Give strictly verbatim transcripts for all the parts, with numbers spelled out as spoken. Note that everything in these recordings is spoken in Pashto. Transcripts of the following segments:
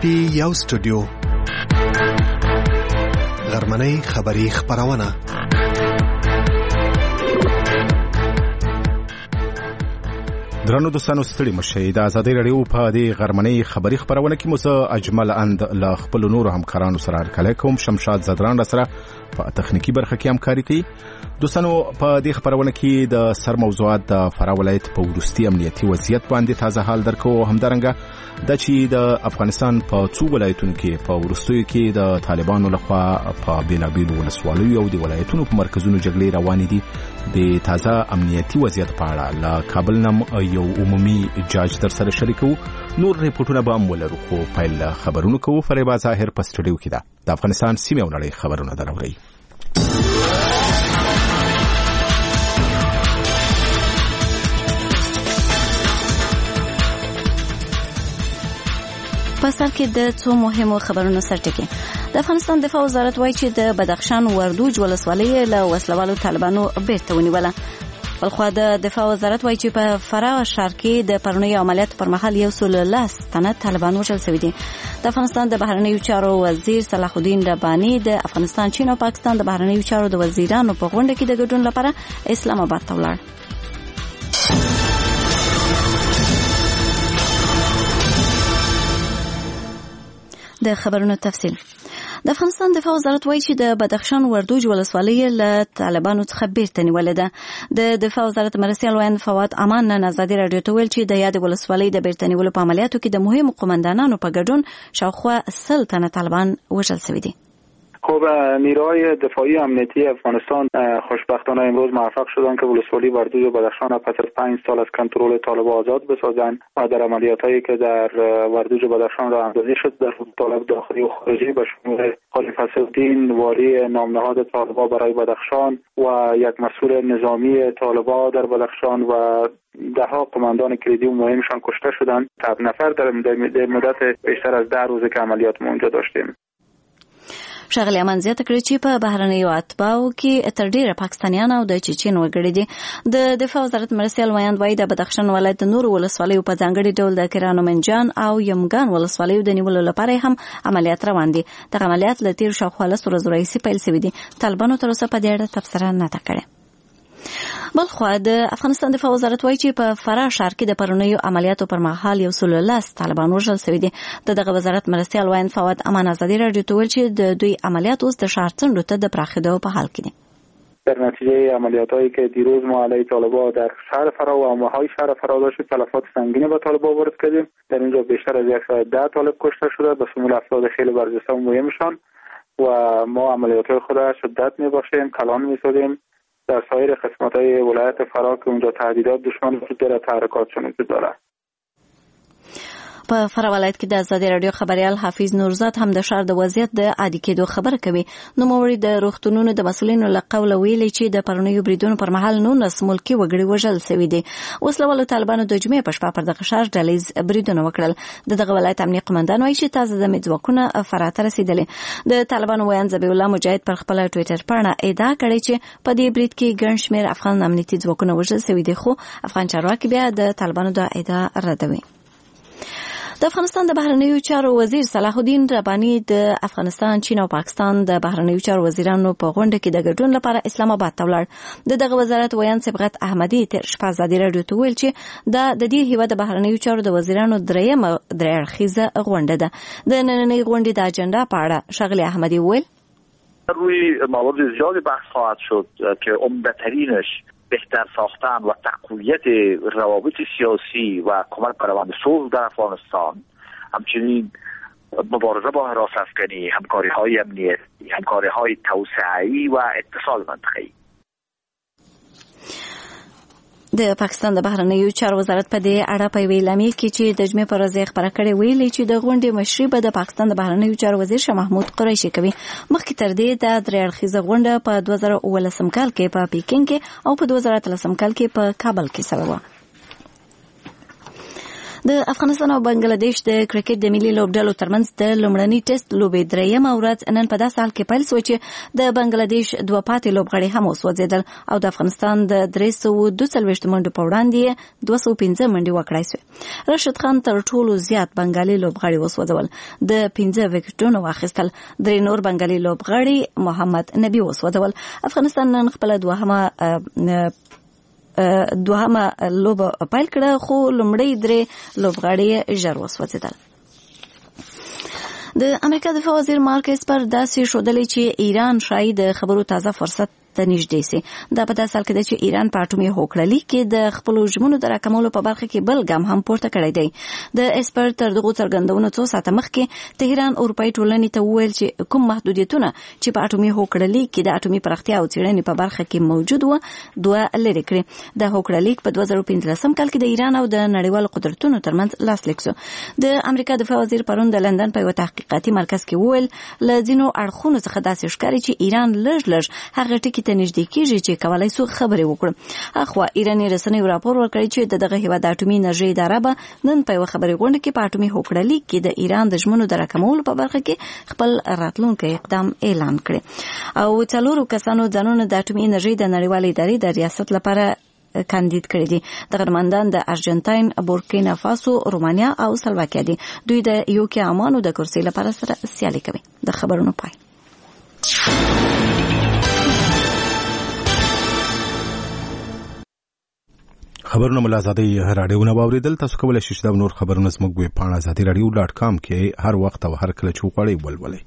پی یو سټوډیو غرمنۍ خبری خبرونه درنو دوستانو ستړي مشه د ازادي رادیو په دې غرمنۍ خبری خبرونه کې موږ اجمل اند ل خپل نور همکارانو سره کله کوم شمشاد زدران سره په تخنیکی برخه کې همکاري کوي. دوستانو په دې خبرونه کې د سر موضوعات د فراه ولایت په ورستي امنیتي وضعیت باندې تازه حال درکو همدارنګه د چې د افغانستان په څو ولایتونو کې په ورستیو کې د طالبانو لخوا په بیلابیلو ولسوالیو او د ولایتونو په مرکزونو جګړې روانې دي. د تازه امنیتي وضعیت په اړه له کابل نم یو عمومي جاج در سره شریکو. نور ریپورتونه به هم ولرو خو پیل خبرونه کوو. فریبا ظاهر په سټوډیو کې ده. د افغانستان سیمه او نړۍ خبرونه دراوړي. په سر کې د څو مهمو خبرونو سرټکی. د افغانستان دفاع وزارت وایي چې د بدخشان وردوج ولسوالۍ له وسلوالو طالبانو بیرته ونیوله. بلخوا د دفاع وزارت وایي چې په فراه ښار کې د پرونیو عملیاتو پر مهال یو سل لس تنه طالبان وژل شوي دي. د افغانستان د بهرنیو چارو وزیر صلاح الدین رباني د افغانستان، چین او پاکستان د بهرنیو چارو د وزیرانو په غونډه کې د ګډون لپاره اسلام آباد ته ولاړ. د خبرونو تفصیل. د افغانستان دفاع وزارت وایي چې د بدخشان وردوج ولسوالۍ له طالبانو څخه بیرته نیولې ده. د دفاع وزارت مرستیال ویاند فواد امان نن ازادي رادیو ته ویل چې د یاد ولسوالۍ د بیرته نیولو په عملیاتو کې د مهمو قومندانانو په ګډون شاوخوا سل تنه طالبان وژل شوي دي. خب نیروهای دفاعی امنیتی افغانستان خوشبختانه امروز موفق شدند که ولسوالی وردوج و بدخشان پس از پنج سال از کنترل طالبان آزاد بسازند و در عملیاتایی که در وردوج و بدخشان راه اندازی شد در طالب داخلی و خارجی به شمول خلیفه الدین والی نامنهاد طالبان برای بدخشان و یک مسئول نظامی طالبان در بدخشان و ده ها قماندان کلیدی و مهمشان کشته شدند. تب نفر در مدت بیشتر از ده روزه که عملیات ما اونجا داشتیم. ښاغلي امان زیاته کړې چې په بهرنیو اتباعو کې تر ډیره پاکستانیان او د چچن وګړي دي. د دفاع وزارت مرستیال ویاند وایي د بدخشان ولایت د نورو ولسوالیو په ځانګړي ډول د کرانو منجان او یمګان ولسوالیو د نیولو لپاره هم عملیات روان دي. دغه عملیات له تیر شاوخوا لسو ورځو راهیسې پیل شوي دي. طالبانو تر اوسه په دې اړه تبصره نه ده کړې. بلخوا د افغانستان دفاع وزارت وایي چې په فراه ښار کې د پرونیو عملیاتو پر مهال یو سل لس طالبان وژل شوي دي. د دغه وزارت مرستیال ویاند فواد امان ازادي رادیو ته ویل چې د دوی عملیات اوس د ښار څنډو ته د پراخېدو په حال کې دي. در نتیجه عملیاتایی که دیروز ما علیه طالبان در شهر فراه و حومه‌های شهر فراه داشتیم تلفات سنگینی به طالبان وارد کردیم. در اینجا بیشتر از صد و ده طالب کشته شده به شمول افراد خیلی برجسته و مهمشان و ما عملیات‌های خود را شدت می‌بخشیم، کلان می‌سازیم. در سایر قسمت‌های ولایت فراه که اونجا تهدیدات دشمن وجود داره تحرکاتشون وجود داره. په فراه ولایت کې د ازادي رادیو خبريال حافظ نورزاد هم د ښار د وضعیت د عادي کېدو خبره کوي. نوموړي د روغتونونو د مسؤلینو له قوله ویلي چې د پرونیو بریدونو پر مهال نولس ملکي وګړي وژل شوي دي. وسلوالو طالبانو د جمعې په شپه پر دغه ښار ډلهییز بریدونه وکړل. د دغه ولایت امنیه قمندان وایي چې تازه د ځواکونه فراه ته رسېدلي. د طالبانو ویاند ذبیح الله مجاهد پر خپل ټویټر پاڼه ادعا کړې چې په دې برید کې ګڼ شمېر افغان امنیتي ځواکونه وژل شوي دي، خو افغان چارواکي بیا د طالبانو د ادعا ردوي. د افغانستان د بهرنیو چارو وزیر صلاح الدین رباني د افغانستان، چین او پاکستان د بهرنیو چارو وزیرانو په غونډه کې د ګډون لپاره اسلام آباد ته ولاړ. د دغه وزارت ویاند صبغت احمدي تر شپه ازادي رادیو ته ویل چې دا د دې هیواد د بهرنیو چارو د وزیرانو دریمه درې اړخیزه غونډه ده. د نننۍ غونډې د اجنډا په اړه ښاغلي احمدي ویل روی موارد زیادی بحث خواهد شد که عمده‌ترینش بهتر ساختن و تقویت روابط سیاسی و کمک به روند صلح در افغانستان، همچنین مبارزه با حراس افغانی، همکاری‌های امنیتی، همکاری‌های توسعه‌ای و اتصال منطقه‌ای. د پاکستان د بهرنیو چارو وزارت په دې اړه په ویلامي کې چې د جمعې پر ورځ خبره کړې ویلي چې د غونډې مشري به د پاکستان د بهرنیو چارو وزیر شاه محمود قریشي کوي. مخکې تر دې د درې اړخیزه غونډه په دوه زره اوولسم کال کې په پیکینګ کې او په دوه زره اتلسم کال کې په کابل کې سره و. د افغانستان او بنگلاديش د کرکټ د ملي لوبډلو ترمنځ د لومړني ټیسټ لوبې درېیمه ورځ نن په داسې حال کې پیل شوه چې د بنگلاديش دوه پاتې لوبغاړي هم وسوځېدل او د افغانستان د درې سوه دوه څلوېښت منډو په وړاندې دوه سوه پنځه منډې وکړای شوې. راشد خان تر ټولو زیات بنگالي لوبغاړي وسوځول، د پنځه وکټونو واخیستل. درې نور بنگالي لوبغاړي محمد نبي وسوځول. افغانستان نن خپل دوهمه دوهمه لوبه پیل کړه، خو لومړی درې لوبغاړي ژر وسوځېدل. د امریکا دفاع وزیر مارک اسپر داسې ښودلی چې ایران شاید د خبرو تازه فرصت ته نږدې سي. دا په داسې حال کې ده چې ایران په اټومي هوکړه لیک کې د خپلو ژمنو د راکمولو په برخه کې بل ګام هم پورته کړی دی. د اسپر تر دغو څرګندونو څو ساعته مخکې تهران اروپایي ټولنې ته وویل چې کوم محدودیتونه چې په اټومي هوکړه لیک کې د اټومي پراختیا او څېړنې په برخه کې موجود و دوه لرې کړي. د هوکړه لیک په دوه زره پنځلسم کال کې د ایران او د نړیوالو قدرتونو ترمنځ لاسلیک شو. د امریکا دفاع وزیر پرون د لندن په یو تحقیقاتي مرکز کې وویل له ځینو اړخونو څخه داسې ښکاري چې ایران لږ لږ هغه ټکي ته نږدې کېږي چې کولای سو خبرې وکړو. اخوا ایراني رسنیو راپور ورکړی چې د دغه هیواد د اټومي انرژي اداره به نن په یوه خبري غونډه کې په اټومي هوکړه لیک کې د ایران د ژمنو د راکمولو په برخه کې خپل راتلونکی اقدام اعلان کړي او څلورو کسانو ځانونه د اټومي انرژي د نړیوالې ادارې د ریاست لپاره کاندید کړي دي. د غرمندان د ارجنټاین، بورکینا فاسو، رومانیا او سلواکیا دي. دوی د یو کې امانو د کرسي لپاره سره سیالي کوي. د خبرونو پای. خبرونه مل ازادي رادیو نه باوریدل. تاسو کولای شئ دا نور خبرونه زموږ ویب پاڼه ازادي رادیو ډاټ کام کې هر وخت او هر کله چوپړی ولولئ.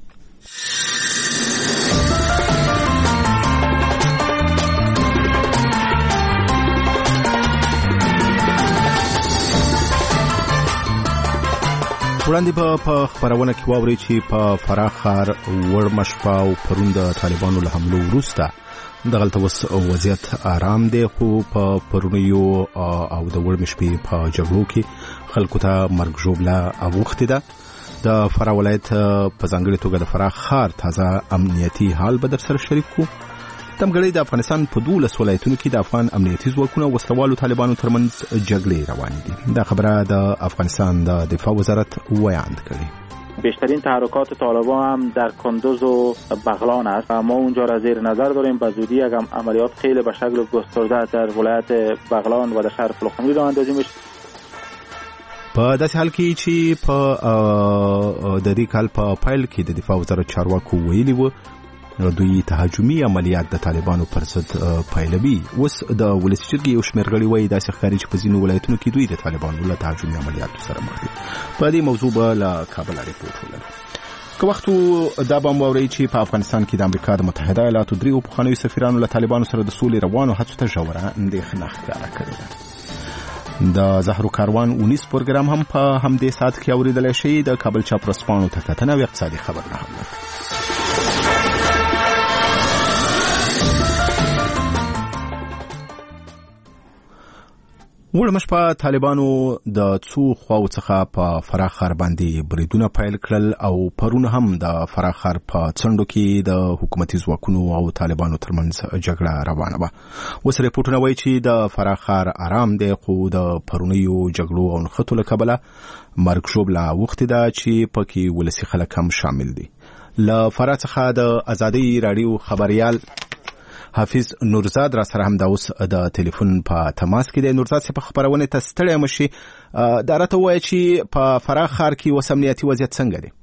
وړاندې په خبرونه کې واوري چې په فراه ښار وړمشپا او پرون د طالبانو له حملو وروسته دغلته وس وضعیت آرام دی، خو په پرونیو او د وړمشپې په جګړو کې خلکو ته مرګ ژوبله اوښتې ده. د فراه ولایت په ځانګړې توګه د فراه ښار تازه امنیتي حال به در سره شریک کړو. تمګړی د افغانستان په دولس ولایتونو کې د افغان امنیتي ځواکونو او وسلوالو طالبانو ترمنځ جګړې روانې دي. دا خبره د افغانستان د دفاع وزارت ویاند کړي. بیشترین تحرکات طالبان هم در کندوز و بغلان است. ما اونجا را زیر نظر داریم. به زودی یک عملیات خیلی به شکل گسترده در ولایت بغلان و در شهر فلوخنی راه اندازی میشه. په داسې حال کې چې په د دې کال په پایل کې د دفاع وزارت چارواکو ویلي وو دوی تهاجمي عملیات د طالبانو پر ضد پیلوي. اوس د ولسي جرګې یو شمېر غړي وایي داسې ښکاري چې په ځینو ولایتونو کې دوی د طالبانو له تهاجمي عملیاتو سره مخ دي. په دې موضوع به له کابل ریپورټ ولرو. که وخت دا به هم واورئ چې په افغانستان کې د امریکا د متحده ایالاتو دریو پخوانیو سفیرانو له طالبانو سره د سولې روانو هڅو ته ژوره اندېښنه ښکاره کړې ده. د زهرو کاروان اونیس پروګرام هم په همدې ساعت کې اورېدلی شئ. د کابل چاپرسپانو ته کتنه او اقتصادي خبرونه هم لرو. وړمشپا طالبانو د څو خواو څخه په فراه ښار باندې بریدونه پیل کړل او پرون هم د فراه ښار په څنډو کې د حکومتي ځواکونو او طالبانو ترمنځ جګړه روانه وه. اوس ریپورټونه وایي چې د فراه ښار آرام دی، خو د پرونیو جګړو او نښتو له کبله مرګ ژوبله اوښتې ده چې پکې ولسي خلک هم شامل دي. له فراه څخه د ازادي راډیو خبریال حافظ نورزاد را سره هم د اوس د ټلیفون په تماس کې دی. نورزاد صاحب خبرونه ته ستړی مشي. دا راته وایي چې په فراه ښار کې اوس امنیتي وضعیت څنګه دی؟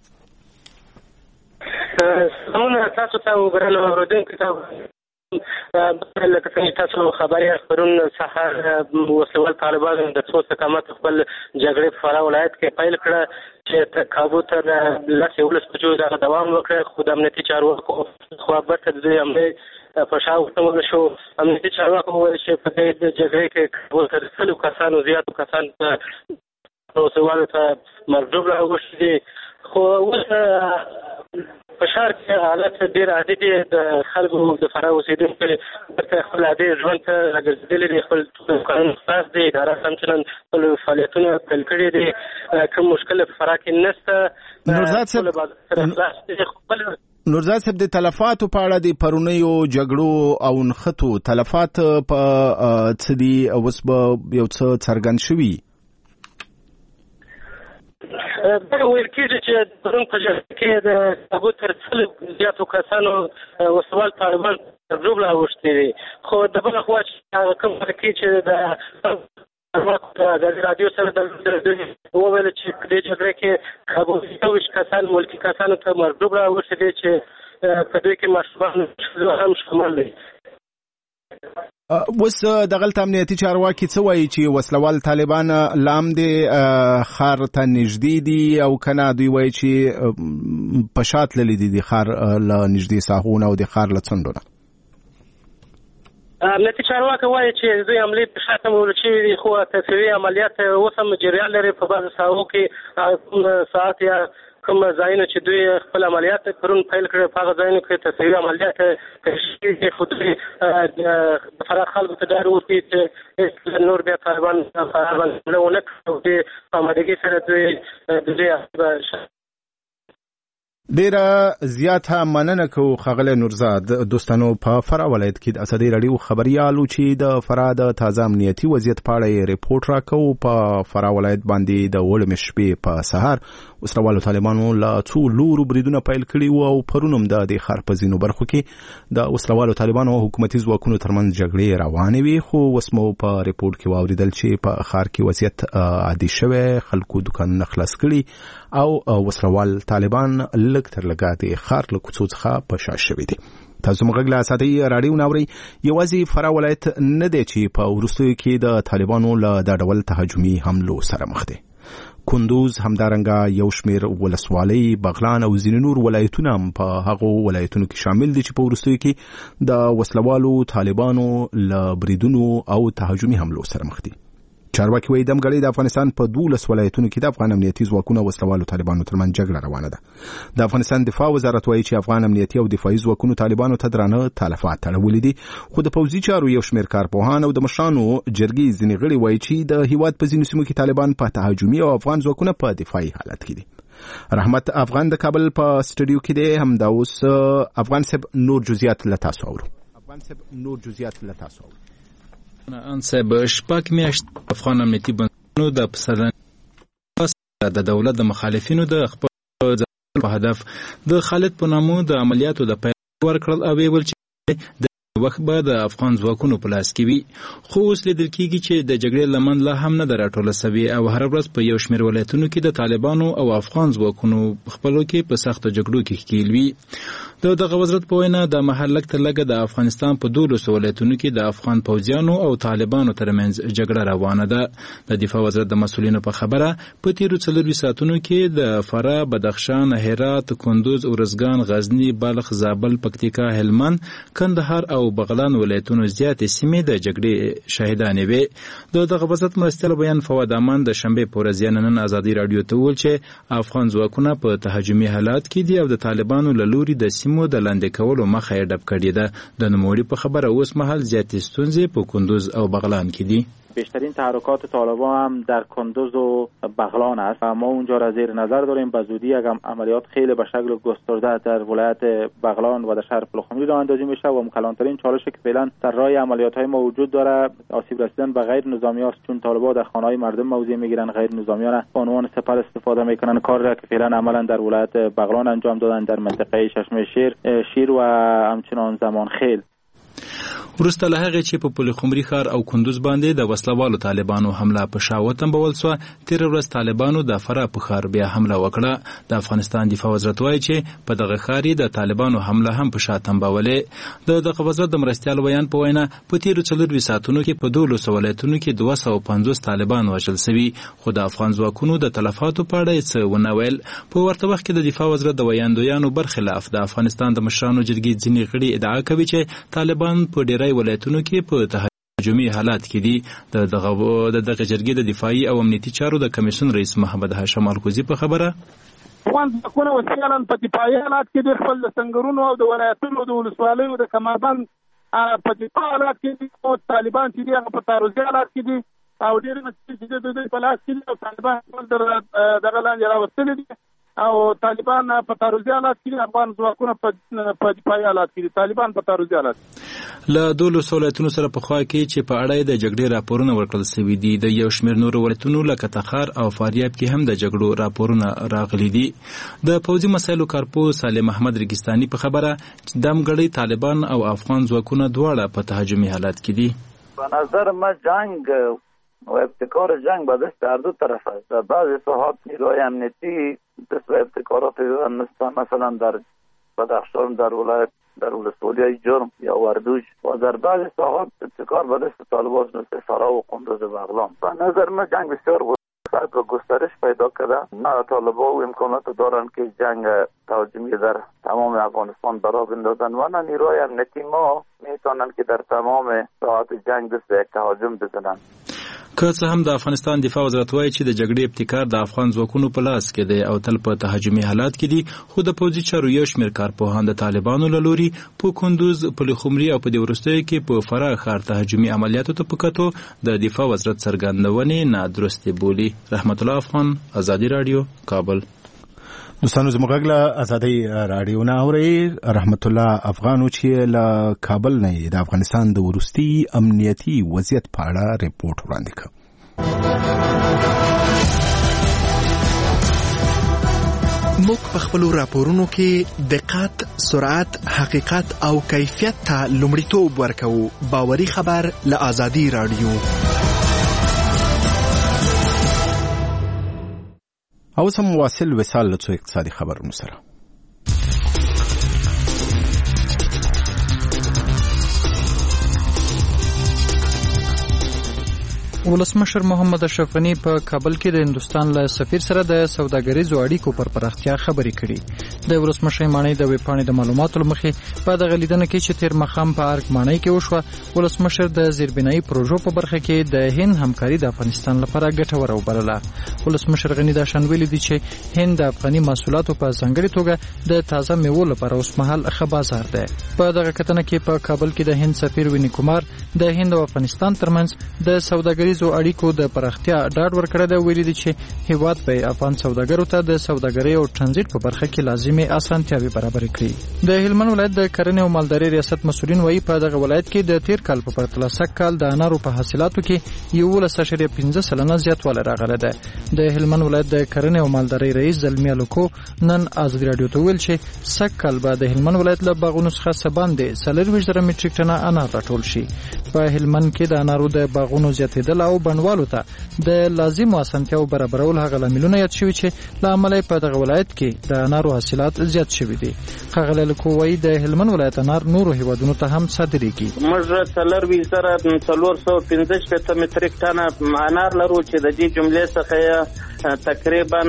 سلامونه تاسو ته وګورئ اورېدونکو ته لکه څنګه تاسو خبرې پرون سهار وسلوال طالبانو د څو استقامت خپل جګړې په فراه ولایت کې پیل کړه چې کابو تر لس یولس بجو دا دوام وکړ، خو د امنیتي چارواکو خو برته د دې عملې په شاو ته شو. امنیتي چارواکو وویل چې په دې جګړې کې کابو تر سلو کسانو زیاتو کسان وسلوالو ته مرګ ژوبله اوښتې دي. خو اوس په ښار کې حالت ډېر عادي دی. د خلکو د فراه اوسېدونکو بیرته خپل عادي ژوند ته راګرځېدلي دي. خپل دوکانونه خلاص دي، اداره همچنان خپل فعالیتونه پیل کړي دي. کوم مشکل په فراه کې نشته. نورزاد صاحب نورزاد صاحب د تلفاتو په اړه د پرونیو جګړو او نښتو تلفات په څه دي اوس به یو څه څرګند شوي؟ دا ویل کېږي چې پرون په جګړه کې د کابو تر سلو زیاتو کسانو وسوال طالبان ګروپ راوښتي دي، خو د بله خوا چې هغه کوم حرکې چې د د رادیو سره د وویل چې دې جګړه کې کابو یو ویشت کسان ملکي کسانو ته مرګوب راوښتي دي چې په دوی کې ماشومان هم شامل دي. اوس دغلته امنیتي چارواکي څه وایي چې وسلوال طالبان لام دي ښار ته نږدې دي او کنه دوی وایي چې په شا تللي دي د ښار له نږدې ساحونو او د ښار له څنډو نه؟ امنیتي چارواکي وایي چې دوی حملې په شا تمول شوي دي، خو تصویري عملیات اوس هم جریان لري په بعضو ساحو کې ساعت یا کوم ځایونه چې دوی خپل عملیات پرون پیل کړي په هغه ځایونو کې تصویري عملیات تشکیل دي، خو دوی د فراه خلکو ته ډاډ ورکوي چې نور بیا طالبان فراه باندې ونه کړي او د آمادګۍ سره دوی د دوی ډیره زیاته مننه کوو ښاغلی نورزاد. دوستانو په فراه ولایت کې د ازادي راډیو خبریالو چې د فراه د تازه امنیتي وضعیت په اړه یې ریپورټ راکوو. په فراه ولایت باندې د وړمې شپې په سهار وسلوالو طالبانو له څو لورو بریدونه پیل کړي وو او پرون هم د دې ښار په ځینو برخو کې د وسلوالو طالبانو او حکومتي ځواکونو ترمنځ جګړې روانې وي، خو اوس مو په ریپورټ کې واوریدل چې په ښار کې وضعیت عادي شوی، خلکو دکانونه خلاص کړي او وسلوال طالبان لږ تر لږه د ښار له کوڅو څخه په شا شوي دي. تاسو موږ له اساتۍ راډیو ناوري. یوازې فراه ولایت نه دی چې په وروستیو کې د طالبانو له دا ډول تهاجمي حملو سره مخ دی. کندوز همدارنګه یو شمیر ولسوالۍ، بغلان او ځینې نور ولایتونه هم په هغو ولایتونو کې شامل دي چې په وروستیو کې د وسلوالو طالبانو له بریدونو او تهاجمي حملو سره مخ دي. چارواکي وایي دمګړۍ د افغانستان په دولس ولایتونو کې د افغان امنیتي ځواکونو او وسلوالو طالبانو ترمنځ جګړه روانه ده. د افغانستان دفاع وزارت وایي چې افغان امنیتي او دفاعي ځواکونو طالبانو ته درانه تلفات اړولي دي، خو د پوځي چارو یو شمیر کارپوهان او د مشرانو جرګې ځینې غړي وایي چې د هیواد په ځینو سیمو کې طالبان په تهاجمي او افغان ځواکونه په دفاعي حالت کې دي. رحمت افغان د کابل په سټوډیو کې دی. هم دا اوس افغان صاحب نور جزئیات له تاسو اورو. افغان صاحب نور جزئیات له تاسو اورو. ان صاحب شپږ میاشتې افغان امنیتي بنسټونو د پسرلي د دولت د مخالفینو د خپل ځل په هدف د خالد په نامو د عملیاتو د پیل ورکړل او ویل چې د وخت به د افغان ځواکونو په لاس کې وي، خو اوس لیدل کېږي چې د جګړې لمن لا هم نه ده راټوله سوې او هره ورځ په یو شمېر ولایتونو کې د طالبانو او افغان ځواکونو خپلو کې په سختو جګړو کې ښکېل وي. د دغه وزارت په وینا د محل لږ تر لږه د افغانستان په دولسو ولایتونو کې د افغان پوځیانو او طالبانو ترمنځ جګړه روانه ده. د دفاع وزارت د مسؤلینو په خبره په تیرو څلورویشت ساعتونو کې د فراه، بدخشان، هرات، کندوز، ارزګان، غزني، بلخ، زابل، پکتیکا، هلمند، کندهار او بغلان ولایتونو زیاتې سیمې د جګړې شاهدانې وې. د دغه وزارت مرستیال بیان فواد امان د شنبې په ورځ نن ازادي راډیو ته وویل چې افغان ځواکونه په تهاجمي حالات کې دي او د طالبانو له لوري د سیمو د لاندې کولو مخه یې ډب کړې ده. د نوموړي په خبره اوس مهال زیاتې ستونزې په کندوز او بغلان کې دي. بیشترین تحرکات طالبان هم در کندوز و بغلان است. ما اونجا را زیر نظر داریم. به زودی یک عملیات خیلی به شکل گسترده در ولایت بغلان و در شهر فلوخنی راه اندازی میشه و کلانترین چالشی که فعلا در راه عملیات های ما وجود داره آسیب رسیدن به غیر نظامی است، چون طالبان در خانه های مردم موضع میگیرن، غیر نظامیان به عنوان سپر استفاده میکنن. کار را که فعلا عملا در ولایت بغلان انجام دادن در منطقه چشمه شیر شیر و همچنان زمان خیل. وروسته له هغې چې په پلخمري ښار او کندوز باندې د وسلوالو طالبانو حمله په شا وتمبول سوه، تېره ورځ طالبانو د فراه په ښار بیا حمله وکړه. د افغانستان دفاع وزارت وایي چې په دغه ښار یې د طالبانو حمله هم په شا تمبولې. د دغه وزارت د مرستیال بیان په وینا په تېرو څلورویشت ساعتونو کې په دولسو ولایتونو کې دوه سوه پنځوس طالبان وژل سوي، خو د افغان ځواکونو د تلفاتو په اړه یې څه ونه ویل. په ورته وخت کې د دفاع وزارت د ویاندویانو برخلاف د افغانستان د مشرانو جرګې ځینې غړي ادعا کوي چې طالبان په ډېری ولایتونو کې په تهاجمي حالات کې دي. د دغه د دغه جرګې د دفاعي او امنیتي چارو د کمیسیون رئیس محمد هاشم الکوزي په خبره افغان ځواکونه وسیله په دفاعي حالات کې د خپل سنگرونو او د ولایتونو د ولسوالیو د کمربند په دفاع حالات کې دي، او طالبان چې دغه په تعرضي حالات کې دي او ډېر مسئلې چې د دوی په لاس کې دي او طالبان ټول دغه لاندې راوستلي دي. او طالبان په تعرضي حالات کې افغان ځواکونه په دفاعي حالات کې طالبان په تعرضي حالات له دولسو ولایتونو سره په خوا کې چې په اړه د جګړې راپورونه ورکړل شوي دي. د یو شمېر نورو ولایتونو لکه تخار او فاریاب کې هم د جګړو راپورونه راغلي دي. د پوځي مسایلو کارپوه سالم احمد ریګستاني په خبره چې دمګړی طالبان او افغان ځواکونه دواړه په تهاجمي حالت کې دي. به نظر ما جنگ و ابتکار جنگ به دست هر دو طرف است. در بعضی ساحات نیروهای امنیتی دست به ابتکارات دادن، مثل مثلا در بدخشان، در ولایت در ولسوالی جرم یا وردوج، و در بعضی ساحات ابتکار به دست طالبان مثل سارا و قندوز و بغلان. به نظر من جنگ بسیار وسعت و گسترش پیدا کرده. نه طالبان و امکانات دارن که جنگ تهاجمی در تمام افغانستان برا بندازن و نه نیروهای امنیتی ما میتونن که در تمام ساحات جنگ دست یک تهاجم بزنن. که څه هم د افغانستان دفاع وزارت وایي چې د جګړې ابتکار د افغان ځواکونو په لاس کې دی او تل په تهاجمي حالات کې دي، خو د پوځي چارو یو شمېر کارپوهان د طالبانو له لوري په کندوز، پلخمري او په دې وروستیو کې په فراه ښار تهاجمي عملیاتو ته په کتو د دفاع وزارت څرګندونې نادرستې بولي. رحمت الله افغان، ازادي راډیو، کابل. دوستانو زموږ غږ له ازادۍ راډیو نه اورئ. رحمت الله افغان چې له کابل نه د افغانستان د وروستي امنیتي وضعیت په اړه ریپورت وړاندې کړ. موږ په خپلو راپورونو کې دقت، سرعت، حقیقت او کیفیت ته لومړیتوب ورکوو. باوري خبر له ازادي راډیو. اوس هم واصل وصال له څو اقتصادي خبرونو سره. ولسمشر محمد اشرف غنی په کابل کې د هندستان له سفیر سره د سوداګریزو اړیکو پر پراختیا خبرې کړې. د ولسمشر ماڼۍ د ویبپاڼې د معلوماتو لمخې په دغه لیدنه کې چې تیر ماښام په ارګ ماڼۍ کې وشوه، ولسمشر د زیربنایي پروژو په برخه کې د هند همکاري د افغانستان لپاره ګټوره وبلله. ولسمشر غنی دا شان ویلي دي چې هند د افغاني محصولاتو په ځانګړې توګه د تازه میوو لپاره اوس مهال ښه بازار دی. په دغه کتنه کې په کابل کې د هند سفیر ویني کومار د هند او افغانستان ترمنځ د سوداګري زو اړیکو د پراختیا ډاډ ورکړی دی. ویلي دي چې هیواد به افغان سوداګرو ته د سوداګرۍ او ترانزیت په برخه کې لازمي اسانتیاوې برابرې کړي. د هلمند ولایت د کرنې او مالدارۍ ریاست مسؤلین وایي په دغه ولایت کې د تیر کال په پرتله سږ کال د انارو په حاصلاتو کې یولس اعشاریه پنځه سلنه زیاتوالی راغلی دی. د هلمند ولایت د کرنې او مالدارۍ رئیس زلمي الوکو نن ازادي راډیو ته ویل چې سږ کال به د هلمند ولایت له باغونو څخه څه باندې څلرویشت زره میټریک ټنه انار راټول شي. په هلمند کې د انارو د باغونو زیاتېدل او بڼوالو ته د لازمو اسانتیاو برابرول هغه لاملونه یاد شوي چې له امله په دغه ولایت کې د انارو حاصلات زیات شوي دي. ښاغلی الوکو وایي د هلمند ولایت انار نورو هیوادونو ته هم صادریږي. موږ څلرویشت زره څلور سوه پنځه شپېته میټریک ټنه انار لرو چې د دې جملې څخه یې تقریبا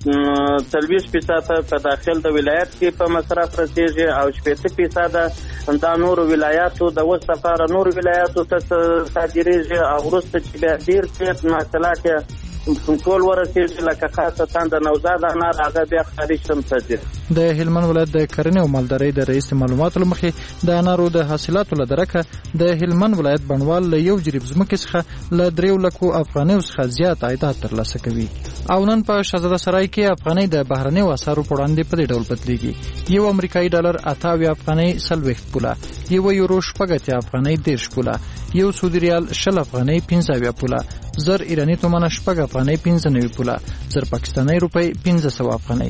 څلوېښت فیصده په داخل د ولایت کې په مصرف رسیږي او شپېته فیصده دا نورو ولایاتو د اوس لپاره نورو ولایاتو ته صادریږي او وروسته چې بیا ډېر څه محصولات یې ټول ورسېږي لکه خاصتا د نوزاد انار هغه بیا خارج هم صادریږي. د هلمند ولایت د کرنې او مالدارۍ د رئیس معلوماتو له مخې د انارو د حاصلاتو له درکه د هلمند ولایت بڼوال له یو جریب ځمکې څخه له دریو لکو افغانیو څخه زیات عایدات ترلاسه کوي. او نن په شهزاده سرای کې افغانۍ د بهرنیو اسعارو په وړاندې په دې ډول بدلیږي. یو امریکایي ډالر اته اویا افغانۍ څلوېښت پوله، یو یورو شپږ اتیا افغانۍ دېرش پوله، یو سعودي ریال شل افغانۍ پنځه اویا پوله، زر ایراني تومنه شپږ افغانۍ پنځه نوي پوله، زر پاکستاني روپۍ پنځه سوه افغانۍ.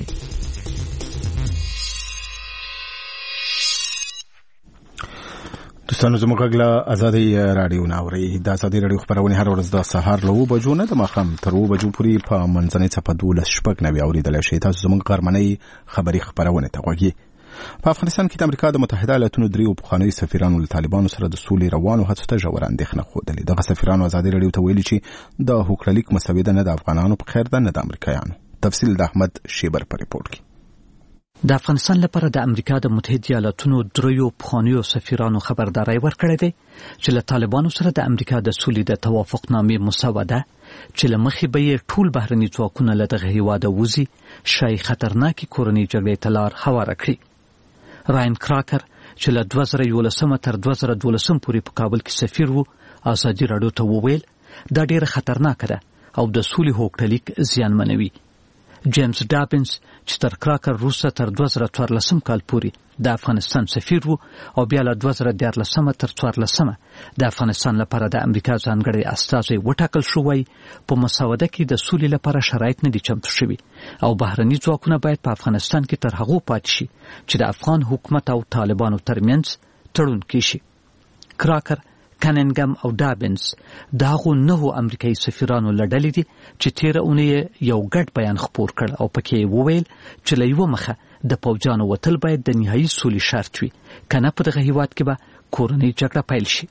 دوستانو زموږ غږ له ازادۍ راډیو نه اورئ. د ازادۍ راډیو خپرونې هر ورځ د سهار له اوه بجو نه د ماښام تر اوه بجو پورې په منځنۍ څپه دولس شپږ نوي اورېدلی شئ. تاسو زموږ غرمنۍ خبري خپرونې ته غوږ. په افغانستان کې د امریکا د متحده ایالاتونو دریو پخوانیو سفیرانو له طالبانو سره د سولې روانو هڅو ته ژوره اندېښنه ښودلې. دغه سفیرانو ازادي راډیو ته ویلي چې د هوکړلیک مسودې نه د افغانانو په خیر ده نه د امریکایانو. تفصیل د احمد شیبر په ریپورت کې. د افغانستان لپاره د امریکا د متحده ایالاتونو دریو پخوانیو سفیرانو خبرداري ورکړې ده چې له طالبانو سره د امریکا د سولې د توافقنامې مسوده چې له مخې به یې ټول بهرني ځواکونه له دغه هیواده وځي شای خطرناکې کورنۍ جګړې ته لار هواره کړي. راین کراکر چې له دوه زره یولسم تر دوه زره دولسم پورې په کابل کې سفیر و ازادي راډیو ته وویل دا ډیره خطرناکه ده او د سولې هوکړلیک زیانمنوي. جیمز ډابنز چې تر کراکر وروسته تر دوه زره څوارلسم کال پورې د افغانستان سفیر وو او بیا له دوه زره دیارلسمه تر څوارلسمه د افغانستان لپاره د امریکا ځانګړی استازی وټاکل شو. وایي په مسوده کې د سولې لپاره شرایط نه دي چمتو شوي او بهرني ځواکونه باید په افغانستان کې تر هغو پاتې شي چې د افغان حکومت او طالبانو ترمنځ تړون کیشي. کراکر، کننګم او ډابنز د هغو نهو امریکایي سفیرانو له ډلې دي چې تېره اونۍ یو ګډ بیان خپور کړ او پکې یې وویل چې له یوه مخه د پوځیانو وتل باید د نهایي سولې شرط وي، که نه په دغه هیواد کې به کورنۍ جګړه پیل شي.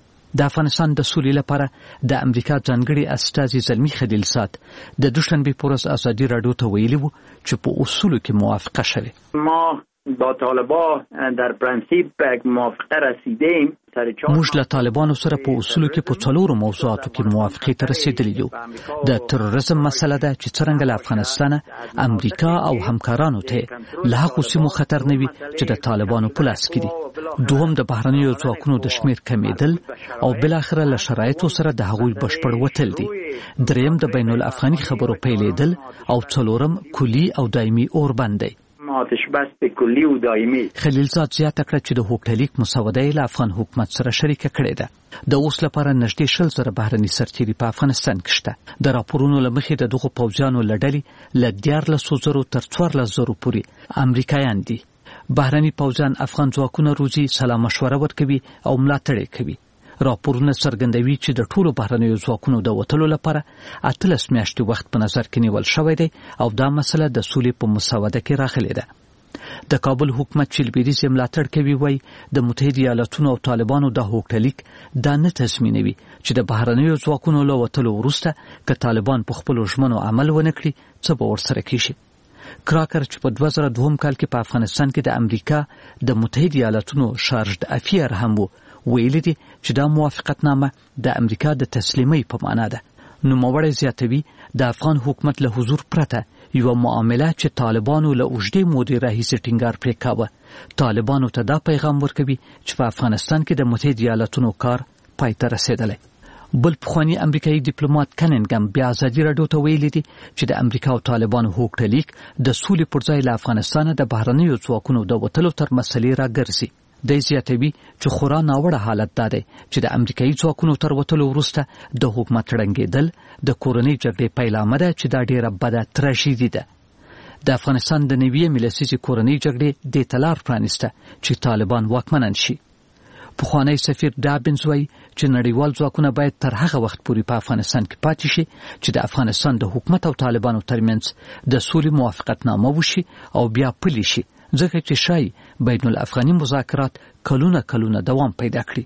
د افغانستان د سولې لپاره د امریکا ځانګړي استازي زلمي خلیلزاد د دوشنبې په ورځ ازادي راډیو ته ویلي وو چې په اصولو کې موافقه شوې. ما با طالبان در پرنسیپ به موافقه رسیدیم. موږ له طالبانو سره په اصولو کې په څلورو موضوعاتو کې موافقې ته رسیدلی یو. د تروریزم مسله ده چې څرنګه له افغانستانه امریکا او همکارانو ته له هغو سیمو خطر نه وي چې د طالبانو په لاس کې دي. دوهم د بهرنیو ځواکونو د شمیر کمیدل او بلاخره له شرایطو سره د هغوی بشپړ وتل دي. دریم د بین الافغاني خبرو پیلېدل او څلورم کلي او دایمي اوربند دی. آتش بس کلی و دائمی. خلیلزاد زیاته کړه چې د هوکټلیک مسوده له افغان حکومت سره شریکه کړې ده. د اوس لپاره نږدې شل زره بهرني سرتیري په افغانستان کې شته. د راپورونو له مخې د دغو پوځیانو له ډلې له دیارلسو زرو تر څوارلس زرو پورې امریکایان دي. بهرني پوځیان افغان ځواکونه روزي، سلا مشوره ورکوي او ملاتړ یې کوي. راپورونه څرګندوي چې د ټولو بهرنیو ځواکونو د وتلو لپاره اتلس میاشتې وخت په نظر کې نیول شوی دی او دا مسله د سولې په مسوده کې راغلې ده. د کابل حکومت چې لویدیځ یې ملاتړ کوي وایي د متحده ایالاتونو او طالبانو د هوکټلیک دا نه تضمینوي چې د بهرنیو ځواکونو له وتلو وروسته که طالبان په خپلو ژمنو عمل ونه کړي څه به ورسره کیشي. کراکر چې په دوه زره دوهم کال کې په افغانستان کې د امریکا د متحده ایالاتونو شارجډ افیر هم وو، ویلي دي چې دا موافقتنامه د امریکا د تسلیمۍ په معنا ده. نوموړی زیاتوي د افغان حکومت له حضور پرته یو معامله چې طالبانو له اوږدې مودې راهیسې ټینګار پرې کاوه، طالبانو ته دا پیغام ورکوي چې په افغانستان کې د متحده ایالاتونو کار پای ته رسېدلی. بل پخوانی امریکایي ډیپلوماټ کننګم بیا ازادي راډیو ته ویلي دي چې د امریکا او طالبانو هوکټلیک د سولې پر ځای له افغانستانه د بهرنیو ځواکونو د وتلو تر مسلې راګرځي. د زیاتوي چې خورا ناوړه حالت دا دی چې د امریکایي ځواکونو تر وتلو وروسته د حکومت ړنګېدل د کورنۍ جګړې پیلامه ده چې دا ډیره بده تراژیدي ده. د افغانستان د نوې ملسیزې کورنۍ جګړې دې ته لار پرانیسته چې طالبان واکمنان شي. پخوانی سفیر ډابنز وایي چې نړیوال ځواکونه باید تر هغه وخت پورې په افغانستان کې پاتې شي چې د افغانستان د حکومت او طالبانو ترمنځ د سولې موافقتنامه وشي او بیا پلي شي، ځکه چې شای بین الافغاني مذاکرات کلونه کلونه دوام پیدا کړي.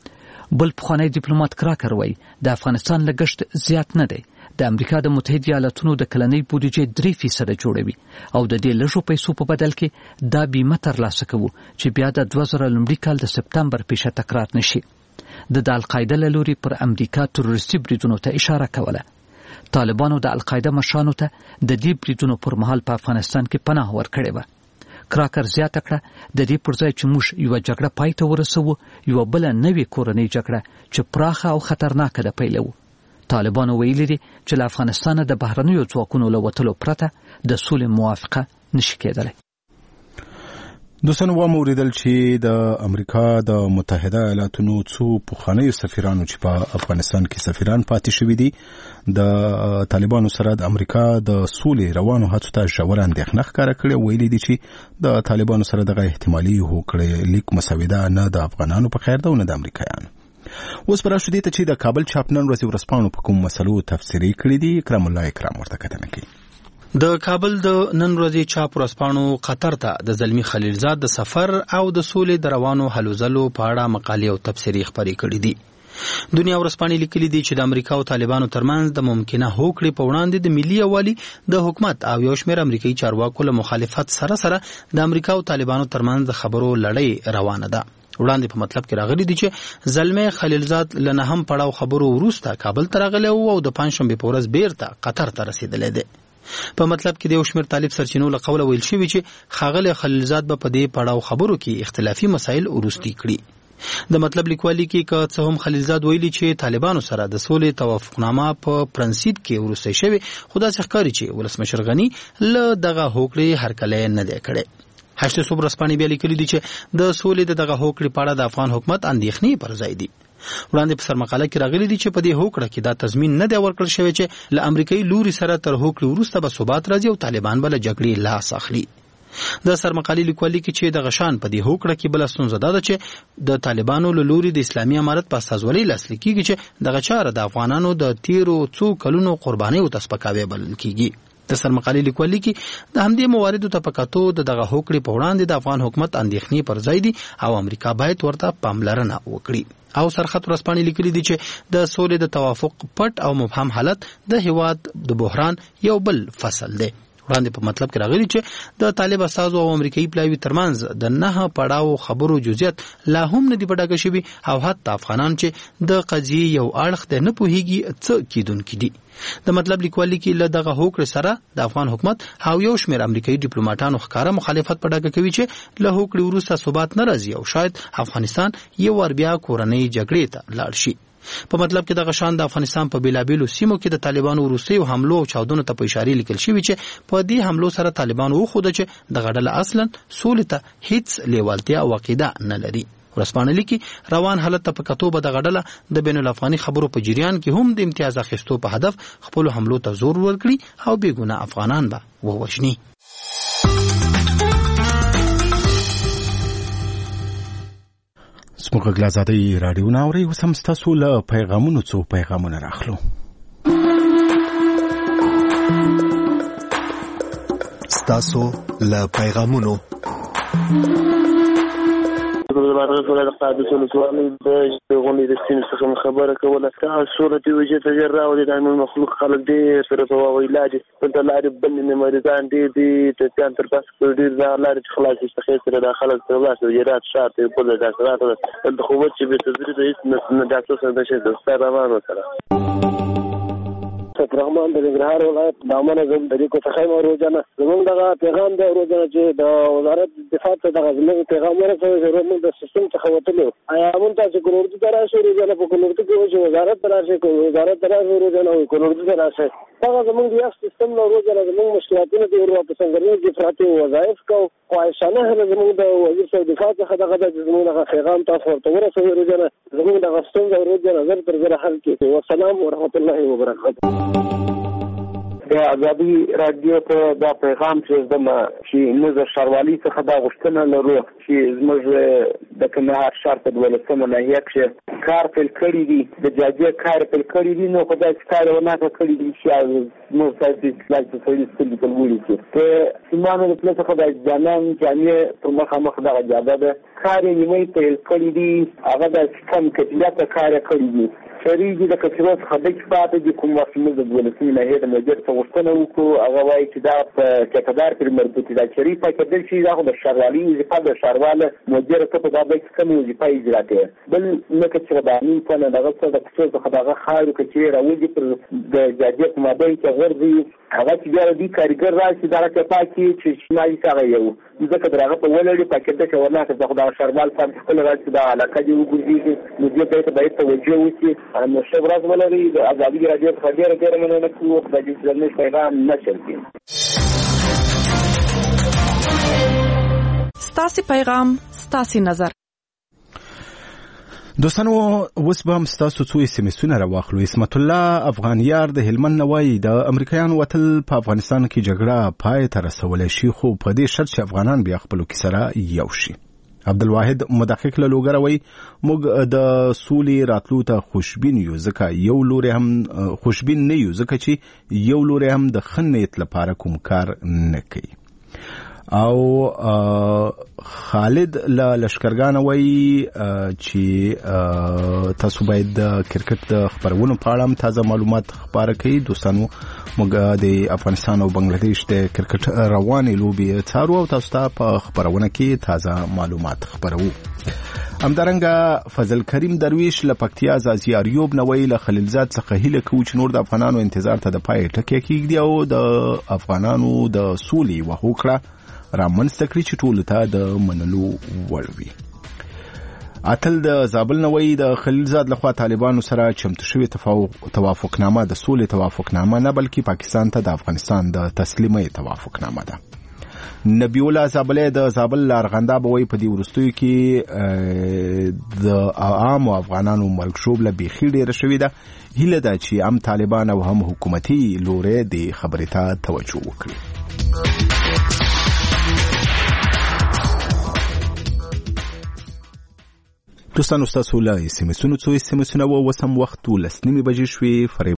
بل پخوانی ډیپلوماټ کراکر وایي د افغانستان لګښت زیات نه دی. د امریکا د متحده ایالاتونو د کلنۍ بودیجې درې فیصده جوړوي او د دې لږو پیسو په بدل کې دا بیمه ترلاسه کوو چې بیا د دوه زره لومړي کال د سپتمبر پیښه تکرار نشي. د د القاعده له لوري پر امریکا تروریستي بریدونو ته اشاره کوله. طالبانو د القاعده مشرانو ته د دې بریدونو پر مهال په افغانستان کې پناه ورکړې وه. کراکر زیاته کړه د دې پر ځای چې موږ یوه جګړه پای ته ورسوو، یوه بله نوې کورنۍ جګړه چې پراخه او خطرناکه ده پیلوو. طالبانو ویلي دي چې له افغانستانه د بهرنیو ځواکونو له وتلو پرته د سولې موافقه نشي کېدلی. دوستانو واوریدل چې د امریکا د متحده ایالاتونو څو پخوانیو سفیرانو چې په افغانستان کې سفیران پاتې شوي دي د طالبانو سره د امریکا د سولې روانو هڅو ته ژوره اندېښنه ښکاره کړې. ویلي دي چې د طالبانو سره دغه احتمالي هوکړلیک مسوده نه د افغانانو په خیر ده او نه د امریکایانو. اوس پر راشو دې ته چې د کابل چاپ نن ورځې ورځپاڼو په کوم مسلو تفسیري کړي دي. اکرام الله اکرام ورته کتنه کوي. د کابل د نن ورځې چاپ ورځپاڼو قطر ته د زلمي خلیلزاد د سفر او د سولې د روانو هلو ځلو په اړه مقالې او تفسیري خپرې کړي دي. دنیا ورځپاڼې لیکلي دي چې د امریکا او طالبانو ترمنځ د ممکنه هوکړې په وړاندې د ملي یووالي د حکومت او یو شمېر امریکایي چارواکو له مخالفت سره سره د امریکا او طالبانو ترمنځ د خبرو لړۍ روانه ده. وړاندې په مطلب کې راغلي دي چې زلمي خلیلزاد له نهم پړاو خبرو وروسته کابل ته راغلی او د پنجشنبې په ورځ بیرته قطر ته رسېدلی دی. په مطلب کې د یو شمېر طالب سرچینو له قوله ویل شوي چې ښاغلی خلیلزاد به په دې پړاو خبرو کې اختلافي مسایل وروستي کړي. د مطلب لیکوالي کې که څه هم خلیلزاد ویلي چې طالبانو سره د سولې توافقنامه په پرنسیپ کې وروسته شوی، خو داسې ښکاري چې ولسمشر غني له دغه هوکړې هرکلی نه دی کړی. هشت صبح ورځپاڼې بیا لیکلي دي چې د سولې د دغه هوکړې په اړه د افغان حکومت اندېښنې پر ځای دي. وړاندې په سرمقاله کې راغلي دي چې په دې هوکړه کې دا تضمین نه دی ورکړل شوی چې له امریکایي لوري سره تر هوکړې وروسته به ثبات راځي او طالبان به له جګړې لاس اخلي. د سرمقالې لیکوالي کې چې د غشان په دې هوکړه کې بل ستونزه ده چې د طالبانو له لوري د اسلامي امارت په استازولۍ لاسلیک کیږي چې دغه چاره د افغانانو د تیرو څو کلونو قربانیو ته سپکاوی بلل کیږي. د سرمقالې لیکوالي کې د همدې مواردو ته په کتو د دغه هوکړې په وړاندې د افغان حکومت اندېښنې پر ځای دي او امریکا باید ورته پاملرنه وکړي. او سرخط ورځپاڼې لیکلي دي چې د سولې د توافق پټ او مبهم حالت د هیواد د بحران یو بل فصل دی. وړاندې په مطلب کې راغلي چې د طالب استازو او امریکایي پلاوي ترمنځ د نه پړاو خبرو جزئیات لا هم نه دي په ډاګه شوي او حتی افغانان چې د قضیې یو اړخ دی نه پوهیږي څه کیدونکي دي. د مطلب لیکوالي کې له دغه هوکړې سره د افغان حکومت او یو شمېر امریکایي ډیپلوماټانو ښکاره مخالفت په ډاګه کوي چې له هوکړې وروسته ثبات نه راځي او شاید افغانستان یو ور بیا کورنۍ جګړې ته لاړ شي. په مطلب کې دغه شان د افغانستان په بیلابیلو سیمو کې د طالبانو وروستیو حملو او چاودنو ته په اشاره لیکل شوي چې په دې حملو سره طالبانو وښوده چې دغه ډله اصلا سولې ته هیڅ لیوالتیا او عقیده نه لري. ورځپاڼه لیکي روان حالت ته په کتو به دغه ډله د بین الافغاني خبرو په جریان کې هم د امتیاز اخیستو په هدف خپلو حملو ته زور ورکړي او بې ګناه افغانان به ووژني. زموږ غږ آزادۍ راډیو نه اورئ. اوس هم ستاسو له پیغامونو څو پیغامونه راخلو. ستاسو له پیغامونو د قادس ولسوالۍ د غونډې د سیمې څخه خبره کوله. هغه صورت وي چې تجر راوړي د مخلوق خلک ډېر سره په ویلا دي دلته لارې بندې مریضان ډېر دي ټپیان تر بس ډېر لارې چې خلاص څخه سره د خلک تر لاسه وجرات شاته په بل ډاکټرات دلته خو چې به تدریس د هیڅ نه ډاکټر سره نشي د ستاره روانو سره رحمان د ننګرهار ولایت دامنه زم د دې څخه روزانه زموږ دغه پیغام د روزانه چې د وزارت دفاع ته دغه زموږ پیغام ورسوي چې موږ د سیستم څخه وتلو آیا موږ تاسو کولورد ته راشي روزانه په کولورد کې چې وزارت ته راشي وزارت ته راشي روزانه کولورد ته راشي هغه زموږ د سیستم له روزانه زموږ مشکلاتونه د ورو په څنګه کې فراتي وظایف کو خواهشانه زموږ د وزیر دفاع څخه دغه د زموږ پیغام تاسو ورته ورسوي روزانه زموږ د غفلت د روزانه نظر تر زره حل کې والسلام ورحمت الله وبرکاته. د ازادي رادیو ته دا پیغام چې زما چې نظر شاروالي څخه دا غوښتنه لرو چې زموږ د کندهار ښار په دولسمه ناحیه کې کار پیل کړی دي د جاجي کار پیل کړی دي نو خدای ستاره ونه کړی دي چې موږ تاسو اسلام ته سړي ستل کولوري چې سیمانو د پلس خدای ځانان جامع په مخه مخ دا جاده ده کار یې نیمه پیل کړی دي هغه د کم کتلات کار کړی دي شریږي د کچرو څخه د کفاته د کوم وخت موږ د دولتي نه هېد مدیر څه غوښتنه وکړو هغه وایي چې دا په کتدار پر مربوط دي چې په کډل شي دا د شاروالي وظیفه د شارواله مدیر ته په دابه کې کوم وظیفه اجرا کوي بل نه کچره باندې په نه دغه څه د کچرو څخه دغه خارو کې راوځي پر د جاجي په مابین کې غرضي هغه چې بیا د کاریګر راشي دا چې پاکي چې شنای څنګه یو ځکه درغه په ولړي پاکټه کې ورنه چې دا شاربال صاحب خپل راځي دا علاقه دی وګورئ نو دې ته باید توجه وشي نو شبراز ولري د ازادي رادیو څخه ډیره ډیره مننه کوم د دې ځلنې پیغام نشر کړي. ستاسو پیغام ستاسو نظر دوستانو اوس به هم ستاسو څو اس ام اسونه راواخلو. اسمت الله افغانیار د هلمند نوای د امریکایانو وتل په افغانستان کې جګړه پای ته رسولای شي خو په دې شرط چې افغانان بیا خپلو کې سره یو شي. عبدالواحد مدقق له لوګروي موږ د سولې راتلو ته خوشبین یو ځکه یو لوري هم خوشبین نه یو ځکه چې یو لوري هم د خنیت لپاره کوم کار نه کوي. او خالد له لشکرګان وایي چې تاسو باید د کرکټ د خبرونو په اړه هم تازه معلومات خبره کړئ. دوستانو موږ د افغانستان او بنگلاديش د کرکټ روانې لوبې څارو او تاسو ته په خبرونه کې تازه معلومات خبرو. همدارنګه فضل کریم درویش له پکتیا زازي اریوب نووي له خلیلزاد څخه هیله کوي چې نور د افغانانو انتظار ته د پای ټکی کېږي او د افغانانو د سولې وهوکړه رامنځته کړي چې ټول ته د منلو وړ وي. اتل د زابل نوې د خلیلزاد لخوا طالبانو سره چمتو شوی توافقنامه د سولې توافقنامه نه بلکې پاکستان ته د افغانستان د تسلیمۍ توافقنامه ده. نبی الله زابل د زابل لارغنده بوي په دې ورستوي کې د عام افغانانو مرګشوب له بيخي ډیره شوې ده. هیله ده چې هم طالبان او هم حکومتي لوري د خبرې ته توجه وکړي. دوستانو ستاسو له سیمسونو څو سیمسونه و وسم وخت ولسنیمه بجې شوي.